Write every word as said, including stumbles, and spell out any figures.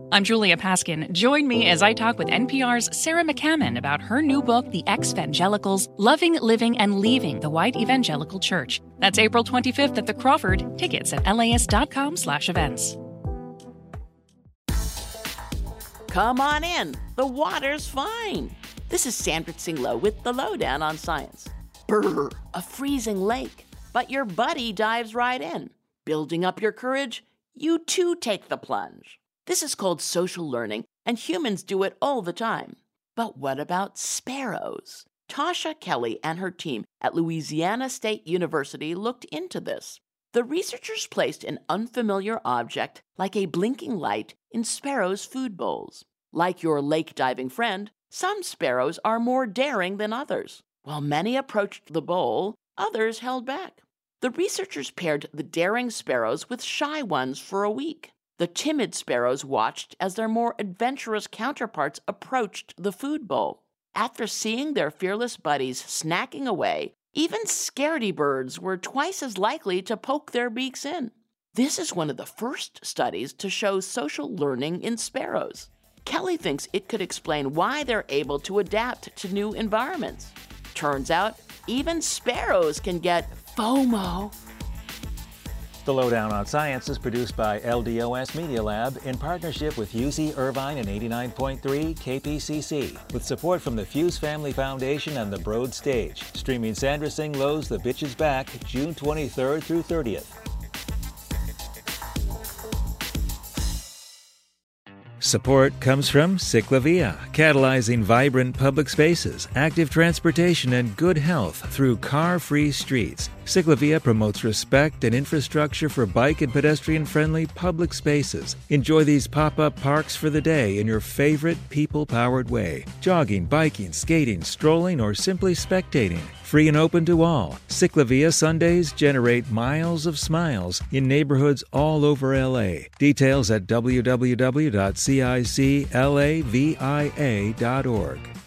I'm Julia Paskin. Join me as I talk with N P R's Sarah McCammon about her new book, The Ex-Vangelicals, Loving, Living, and Leaving the White Evangelical Church. That's April twenty-fifth at the Crawford. Tickets at las.com slash events. Come on in. The water's fine. This is Sandra Tsinglow with the Lowdown on Science. Brr, a freezing lake. But your buddy dives right in. Building up your courage, you too take the plunge. This is called social learning, and humans do it all the time. But what about sparrows? Tasha Kelly and her team at Louisiana State University looked into this. The researchers placed an unfamiliar object, like a blinking light, in sparrows' food bowls. Like your lake diving friend, some sparrows are more daring than others. While many approached the bowl, others held back. The researchers paired the daring sparrows with shy ones for a week. The timid sparrows watched as their more adventurous counterparts approached the food bowl. After seeing their fearless buddies snacking away, even scaredy birds were twice as likely to poke their beaks in. This is one of the first studies to show social learning in sparrows. Kelly thinks it could explain why they're able to adapt to new environments. Turns out, even sparrows can get FOMO. The Lowdown on Science is produced by L D O S Media Lab in partnership with U C Irvine and eighty-nine point three K P C C, with support from the Fuse Family Foundation and the Broad Stage. Streaming Sandra Tsinglow's The Bitch Is Back, June twenty-third through thirtieth. Support comes from Ciclavia, catalyzing vibrant public spaces, active transportation, and good health through car-free streets. Ciclavia promotes respect and infrastructure for bike and pedestrian-friendly public spaces. Enjoy these pop-up parks for the day in your favorite people-powered way. Jogging, biking, skating, strolling, or simply spectating. Free and open to all. Ciclavia Sundays generate miles of smiles in neighborhoods all over L A. Details at w w w dot ciclavia dot org.